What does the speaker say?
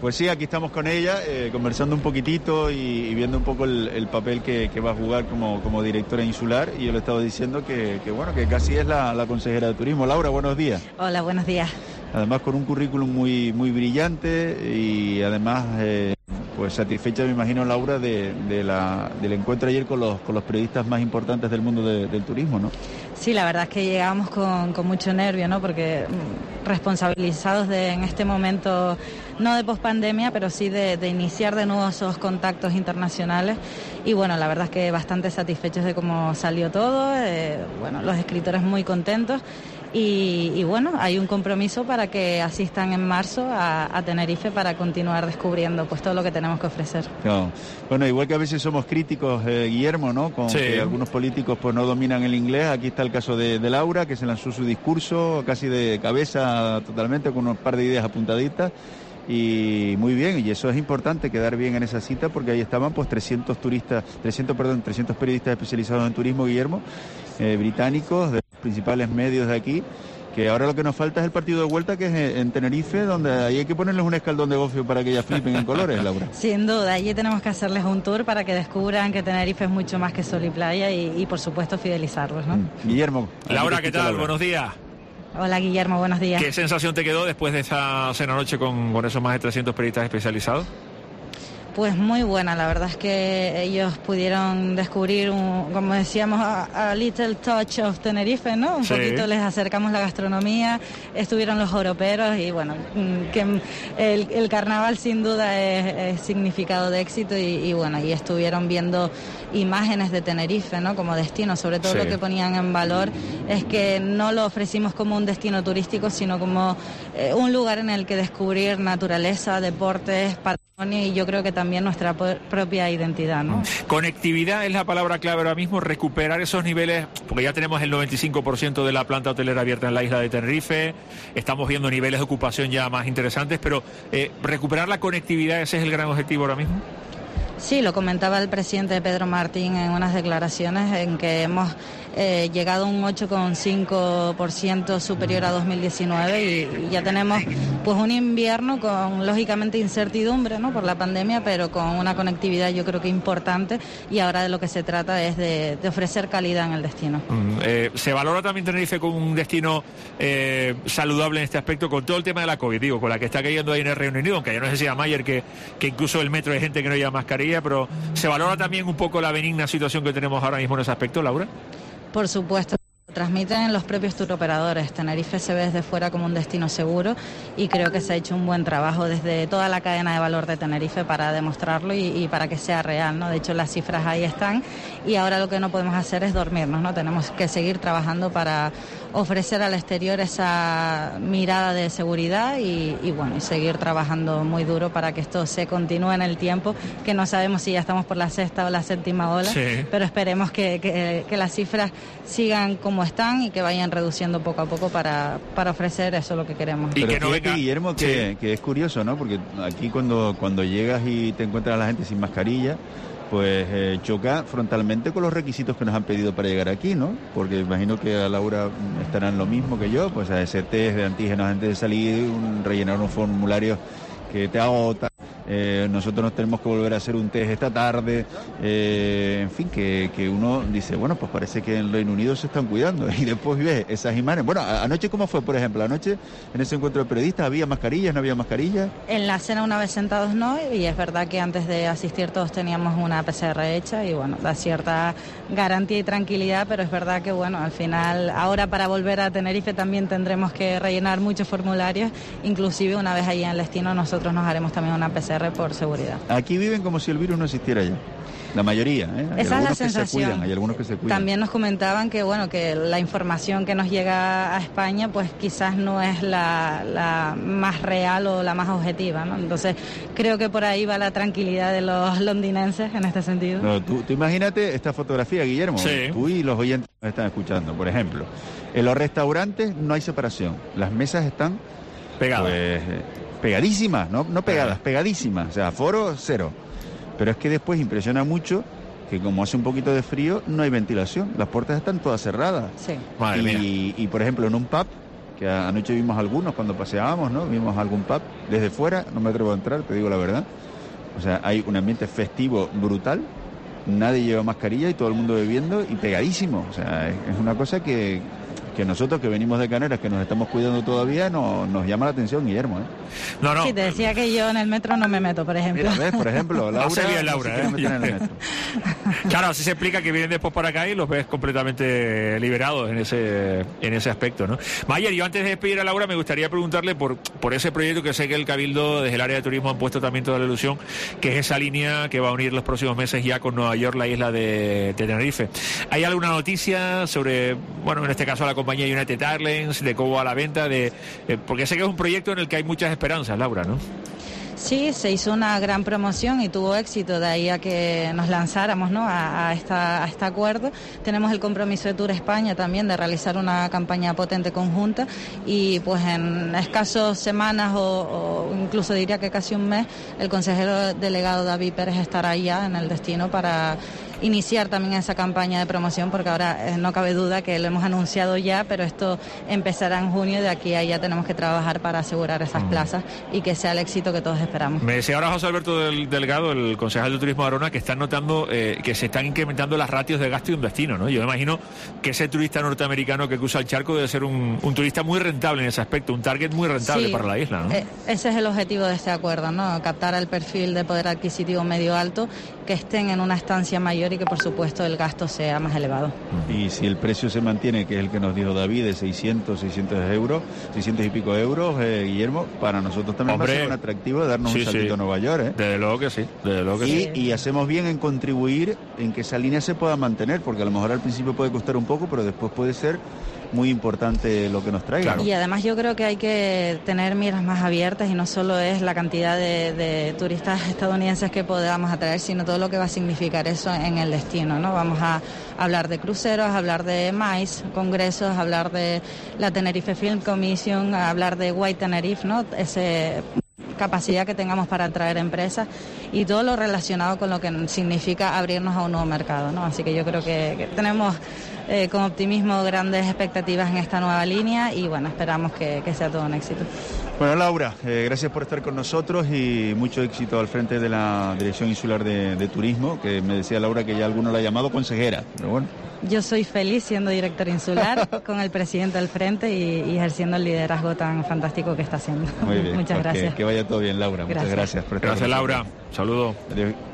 Pues sí, aquí estamos con ella, conversando un poquitito y viendo un poco el papel que va a jugar como directora insular. Y yo le estaba diciendo que casi es la consejera de turismo. Laura, buenos días. Hola, buenos días. Además con un currículum muy brillante y además pues satisfecha, me imagino, Laura, del encuentro ayer con los periodistas más importantes del mundo del turismo, ¿no? Sí, la verdad es que llegamos con mucho nervio, ¿no? Porque responsabilizados en este momento, no de pospandemia, pero sí de iniciar de nuevo esos contactos internacionales. Y bueno, la verdad es que bastante satisfechos de cómo salió todo. Los escritores muy contentos. Y bueno, hay un compromiso para que asistan en marzo a Tenerife para continuar descubriendo pues todo lo que tenemos que ofrecer. No. Bueno, igual que a veces somos críticos, Guillermo, ¿no? Con que algunos políticos pues no dominan el inglés. Aquí está el caso de Laura, que se lanzó su discurso casi de cabeza totalmente, con un par de ideas apuntaditas. Y muy bien, y eso es importante, quedar bien en esa cita, porque ahí estaban pues 300 periodistas especializados en turismo, Guillermo, británicos, de los principales medios de aquí, que ahora lo que nos falta es el partido de vuelta, que es en Tenerife, donde ahí hay que ponerles un escaldón de gofio para que ellas flipen en colores, Laura. Sin duda, allí tenemos que hacerles un tour para que descubran que Tenerife es mucho más que sol y playa y por supuesto fidelizarlos, ¿no? Guillermo. Laura, ¿qué tal? Buenos días. Hola, Guillermo, buenos días. ¿Qué sensación te quedó después de esa cena anoche con esos más de 300 periodistas especializados? Pues muy buena, la verdad es que ellos pudieron descubrir, como decíamos, a little touch of Tenerife, ¿no? Un poquito les acercamos la gastronomía, estuvieron los europeos y bueno, que el carnaval sin duda es significado de éxito y bueno, y estuvieron viendo imágenes de Tenerife, ¿no? Como destino, sobre todo lo que ponían en valor es que no lo ofrecimos como un destino turístico, sino como un lugar en el que descubrir naturaleza, deportes, patrimonio y yo creo que también nuestra propia identidad, ¿no? Conectividad es la palabra clave ahora mismo, recuperar esos niveles, porque ya tenemos el 95% de la planta hotelera abierta en la isla de Tenerife, estamos viendo niveles de ocupación ya más interesantes, pero recuperar la conectividad, ese es el gran objetivo ahora mismo. Sí, lo comentaba el presidente Pedro Martín en unas declaraciones en que hemos llegado a un 8,5% superior a 2019 y ya tenemos pues un invierno con lógicamente incertidumbre, ¿no? Por la pandemia, pero con una conectividad yo creo que importante y ahora de lo que se trata es de ofrecer calidad en el destino. ¿Se valora también Tenerife como un destino saludable en este aspecto con todo el tema de la COVID, digo, con la que está cayendo ahí en el Reino Unido, aunque ya no sé si a Mayer que incluso el metro hay gente que no lleva mascarilla, pero ¿se valora también un poco la benigna situación que tenemos ahora mismo en ese aspecto, Laura? Por supuesto. Transmiten los propios turoperadores. Tenerife se ve desde fuera como un destino seguro y creo que se ha hecho un buen trabajo desde toda la cadena de valor de Tenerife para demostrarlo y para que sea real, ¿no? De hecho, las cifras ahí están y ahora lo que no podemos hacer es dormirnos, ¿no? Tenemos que seguir trabajando para ofrecer al exterior esa mirada de seguridad y seguir trabajando muy duro para que esto se continúe en el tiempo, que no sabemos si ya estamos por la sexta o la séptima ola, pero esperemos que las cifras sigan como están y que vayan reduciendo poco a poco para ofrecer eso lo que queremos. Pero fíjate, Guillermo, que es curioso, ¿no? Porque aquí cuando llegas y te encuentras a la gente sin mascarilla, pues choca frontalmente con los requisitos que nos han pedido para llegar aquí, ¿no? Porque imagino que a Laura estarán lo mismo que yo, pues a ese test de antígenos antes de salir, rellenar unos formularios que te agotan. Nosotros nos tenemos que volver a hacer un test esta tarde, en fin, que uno dice, bueno, pues parece que en el Reino Unido se están cuidando y después ves esas imágenes. Bueno, anoche ¿cómo fue, por ejemplo? Anoche en ese encuentro de periodistas, ¿había mascarillas, no había mascarillas? En la cena una vez sentados no, y es verdad que antes de asistir todos teníamos una PCR hecha y bueno, da cierta garantía y tranquilidad, pero es verdad que bueno, al final, ahora para volver a Tenerife también tendremos que rellenar muchos formularios, inclusive una vez allí en el destino nosotros nos haremos también una PCR por seguridad. Aquí viven como si el virus no existiera ya. La mayoría, ¿eh? Esa es la sensación. Hay algunos que se cuidan. También nos comentaban que bueno, que la información que nos llega a España pues quizás no es la más real o la más objetiva, ¿no? Entonces creo que por ahí va la tranquilidad de los londinenses en este sentido. No, tú imagínate esta fotografía, Guillermo. Sí. Tú y los oyentes que nos están escuchando, por ejemplo. En los restaurantes no hay separación. Las mesas están pegadas. Pues, pegadísimas, no pegadas, pegadísimas. O sea, aforo cero. Pero es que después impresiona mucho que como hace un poquito de frío, no hay ventilación. Las puertas están todas cerradas. Sí. Madre mía. Y por ejemplo, en un pub, que anoche vimos algunos cuando paseábamos, ¿no? Vimos algún pub. Desde fuera no me atrevo a entrar, te digo la verdad. O sea, hay un ambiente festivo brutal, nadie lleva mascarilla y todo el mundo bebiendo y pegadísimo. O sea, es una cosa que nosotros que venimos de Canarias, que nos estamos cuidando todavía, nos llama la atención, Guillermo, ¿eh? No. Sí, te decía que yo en el metro no me meto, por ejemplo. Mira, ¿ves? Por ejemplo, Laura, Hace bien, Laura, no se quiere meter en el metro. Claro, así se explica que vienen después para acá y los ves completamente liberados en ese aspecto, ¿no? Mayer, yo antes de despedir a Laura me gustaría preguntarle por ese proyecto que sé que el Cabildo desde el área de turismo han puesto también toda la ilusión, que es esa línea que va a unir los próximos meses ya con Nueva York, la isla de Tenerife. ¿Hay alguna noticia sobre, bueno, en este caso la compañía United Airlines, de cómo va la venta, porque sé que es un proyecto en el que hay muchas esperanzas, Laura, ¿no? Sí, se hizo una gran promoción y tuvo éxito, de ahí a que nos lanzáramos, ¿no? a este acuerdo. Tenemos el compromiso de Tour España también de realizar una campaña potente conjunta y pues en escasos semanas o incluso diría que casi un mes, el consejero delegado David Pérez estará ya en el destino para iniciar también esa campaña de promoción, porque ahora no cabe duda que lo hemos anunciado ya, pero esto empezará en junio y de aquí a allá tenemos que trabajar para asegurar esas plazas y que sea el éxito que todos esperamos. Me decía ahora José Alberto Delgado, el concejal de Turismo de Arona, que están notando que se están incrementando las ratios de gasto de un destino, ¿no? Yo me imagino que ese turista norteamericano que cruza el charco debe ser un turista muy rentable en ese aspecto, un target muy rentable para la isla, ¿no? Ese es el objetivo de este acuerdo, ¿no? Captar el perfil de poder adquisitivo medio alto, que estén en una estancia mayor y que por supuesto el gasto sea más elevado. Y si el precio se mantiene, que es el que nos dijo David, de 600 y pico euros, Guillermo, para nosotros también va a ser un atractivo darnos un saltito a Nueva York, ¿eh? Desde luego que sí, Y hacemos bien en contribuir en que esa línea se pueda mantener, porque a lo mejor al principio puede costar un poco, pero después puede ser muy importante lo que nos traiga. Claro. Y además yo creo que hay que tener miras más abiertas y no solo es la cantidad de turistas estadounidenses que podamos atraer, sino todo lo que va a significar eso en el destino, ¿no? Vamos a hablar de cruceros, hablar de MICE, congresos, hablar de la Tenerife Film Commission, hablar de White Tenerife, ¿no? Ese capacidad que tengamos para atraer empresas y todo lo relacionado con lo que significa abrirnos a un nuevo mercado, ¿no? Así que yo creo que tenemos con optimismo grandes expectativas en esta nueva línea y bueno, esperamos que sea todo un éxito. Bueno, Laura, gracias por estar con nosotros y mucho éxito al frente de la Dirección Insular de Turismo, que me decía Laura que ya alguno la ha llamado consejera, pero bueno. Yo soy feliz siendo directora insular con el presidente al frente y ejerciendo el liderazgo tan fantástico que está haciendo. Muy bien. Muchas gracias. Que vaya todo bien, Laura. Muchas gracias por estar con nosotros. Gracias, Laura. Saludos. Adiós.